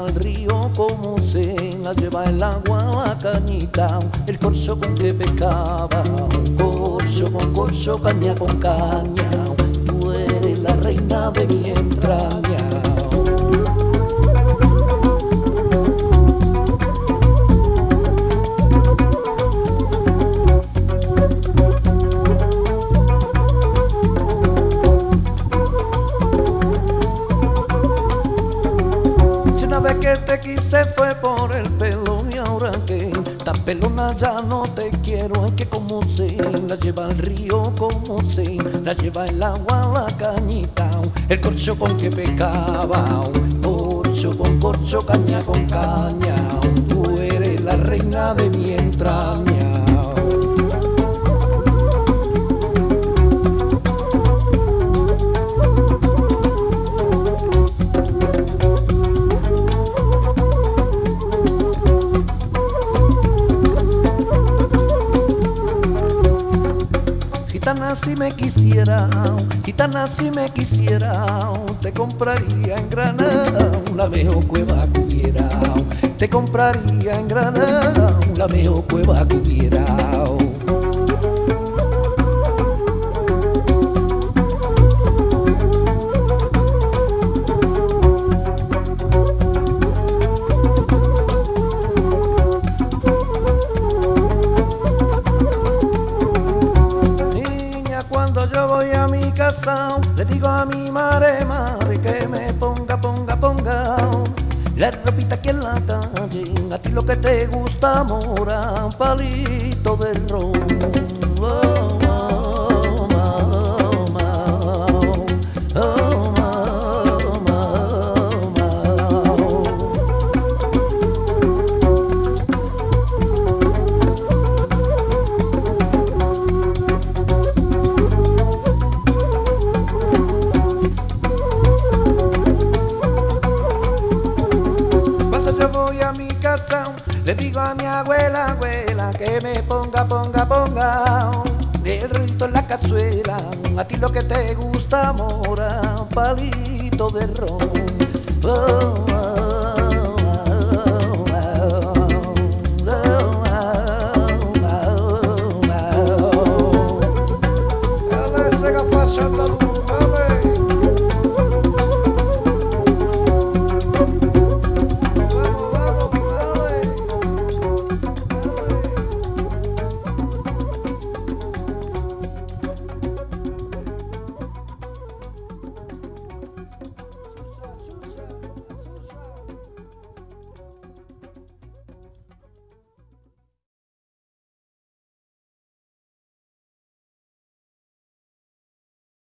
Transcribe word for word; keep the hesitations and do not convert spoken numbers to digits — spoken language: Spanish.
al río como se la lleva el agua la cañita, el corcho con que pescaba, corcho con corcho, caña con caña, tú eres la reina de mi entraña. Una vez que te quise fue por el pelo y ahora que tan pelona ya no te quiero. Es que como se la lleva el río, como se la lleva el agua la cañita, el corcho con que pescaba, corcho con corcho, caña con caña, tú eres la reina de mi entraña. Gitana si me quisiera, gitana si me quisiera, te compraría en Granada la mejor cueva que hubiera. Te compraría en Granada la mejor cueva que hubiera. Cuando yo voy a mi casa, le digo a mi madre, madre, que me ponga, ponga, ponga la ropita aquí en la calle. A ti lo que te gusta, mora, palito de ron. Oh, oh, oh, oh, oh, oh. Le digo a mi abuela, abuela, que me ponga, ponga, ponga el rito en la cazuela. A ti lo que te gusta, mora, palito de ron. Oh,